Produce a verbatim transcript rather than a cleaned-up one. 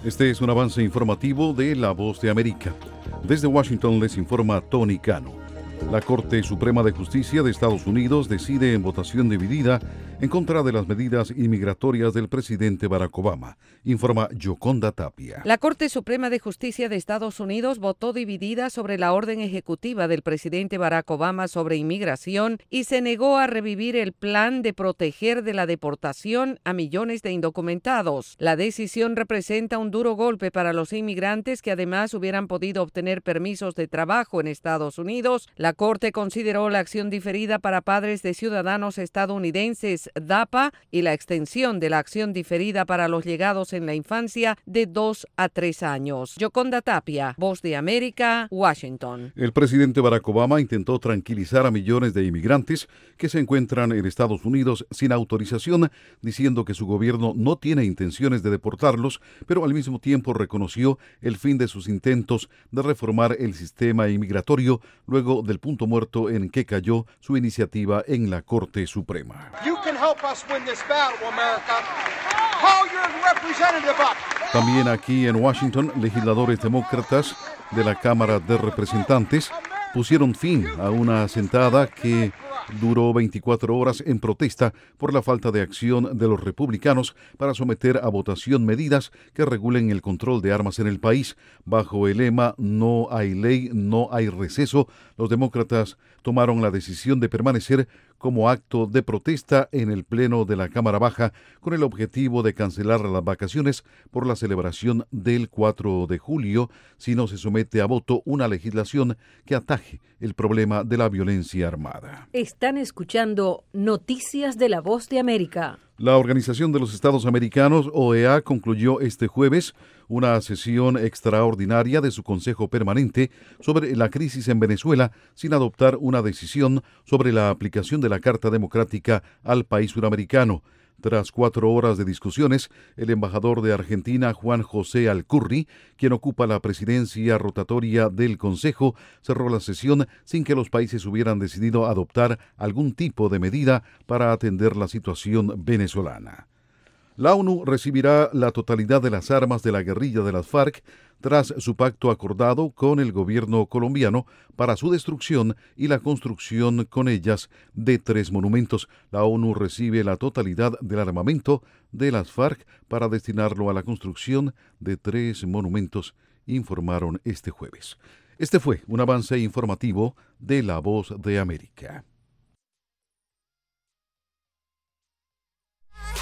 Este es un avance informativo de La Voz de América. Desde Washington les informa Tony Cano. La Corte Suprema de Justicia de Estados Unidos decide en votación dividida en contra de las medidas inmigratorias del presidente Barack Obama, informa Yoconda Tapia. La Corte Suprema de Justicia de Estados Unidos votó dividida sobre la orden ejecutiva del presidente Barack Obama sobre inmigración y se negó a revivir el plan de proteger de la deportación a millones de indocumentados. La decisión representa un duro golpe para los inmigrantes que además hubieran podido obtener permisos de trabajo en Estados Unidos. La Corte consideró la acción diferida para padres de ciudadanos estadounidenses D A P A y la extensión de la acción diferida para los llegados en la infancia de dos a tres años. Yoconda Tapia, Voz de América, Washington. El presidente Barack Obama intentó tranquilizar a millones de inmigrantes que se encuentran en Estados Unidos sin autorización, diciendo que su gobierno no tiene intenciones de deportarlos, pero al mismo tiempo reconoció el fin de sus intentos de reformar el sistema inmigratorio luego del punto muerto en que cayó su iniciativa en la Corte Suprema. También aquí en Washington, legisladores demócratas de la Cámara de Representantes pusieron fin a una sentada que duró veinticuatro horas en protesta por la falta de acción de los republicanos para someter a votación medidas que regulen el control de armas en el país. Bajo el lema "No hay ley, no hay receso", los demócratas tomaron la decisión de permanecer como acto de protesta en el Pleno de la Cámara Baja con el objetivo de cancelar las vacaciones por la celebración del cuatro de julio si no se somete a voto una legislación que ataje el problema de la violencia armada. Están escuchando Noticias de la Voz de América. La Organización de los Estados Americanos, O E A, concluyó este jueves una sesión extraordinaria de su Consejo Permanente sobre la crisis en Venezuela sin adoptar una decisión sobre la aplicación de la Carta Democrática al país suramericano. Tras cuatro horas de discusiones, el embajador de Argentina, Juan José Alcurri, quien ocupa la presidencia rotatoria del Consejo, cerró la sesión sin que los países hubieran decidido adoptar algún tipo de medida para atender la situación venezolana. La ONU recibirá la totalidad de las armas de la guerrilla de las FARC tras su pacto acordado con el gobierno colombiano para su destrucción y la construcción con ellas de tres monumentos. La ONU recibe la totalidad del armamento de las FARC para destinarlo a la construcción de tres monumentos, informaron este jueves. Este fue un avance informativo de La Voz de América.